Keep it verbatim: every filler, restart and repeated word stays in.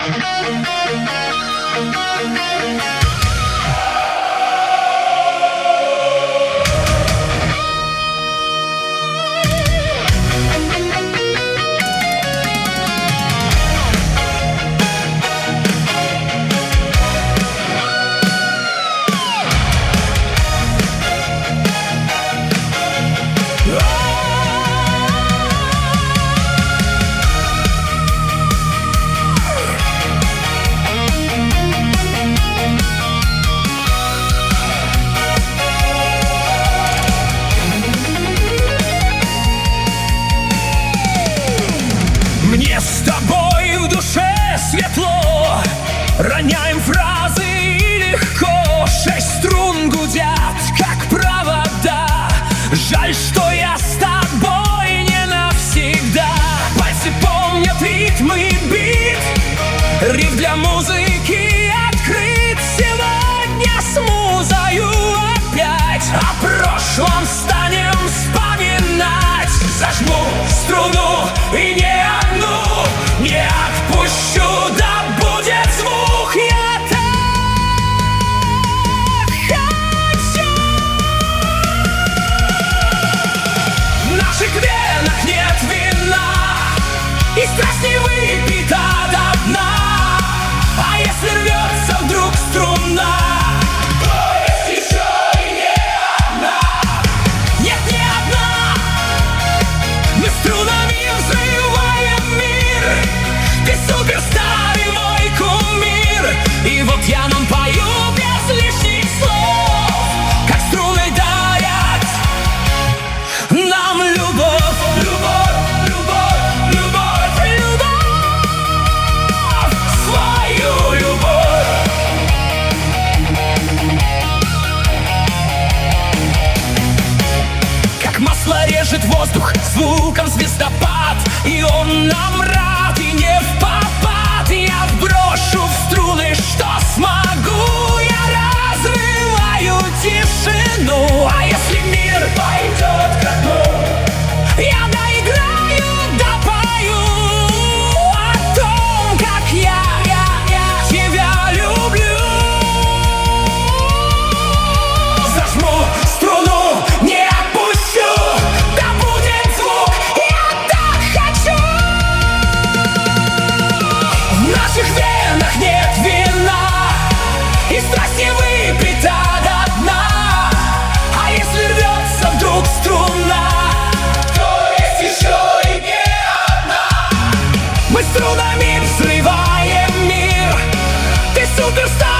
Мне с тобой в душе светло, роняем фразы и легко. Шесть струн гудят, как провода. Жаль, что я с тобой не навсегда. Пальцы помнят ритмы и бит, риф для музыки открыт. Сегодня с музою опять о прошлом станем вспоминать. Зажму струну и не одну не отпущу, да будет звук. Я так хочу. В наших венах нет вина, и страсть не выпита до дна. А если рвется вдруг струна, то есть еще и не одна. Нет, не одна. Мы струнами взрываем мир. Ты суперстар и мой кумир. И вот я нам пою без лишних слов, как струны дарят нам любовь. Любовь, любовь, любовь, любовь, свою любовь. Как масло режет воздух звуком звездопад, и он нам рад, и не впопад. Я брошу в струны, что смогу. Я разрываю тишину. А если мир пойдет ко дну, я доиграю, допою о том, как я, я, я тебя люблю. Зажму струну, не отпущу, да будет звук. Я так хочу. В наших венах нет вина, и страсть не выпита до дна. А если рвется вдруг струна, то есть еще и не одна. Мы струнами взрываем мир. Ты суперстар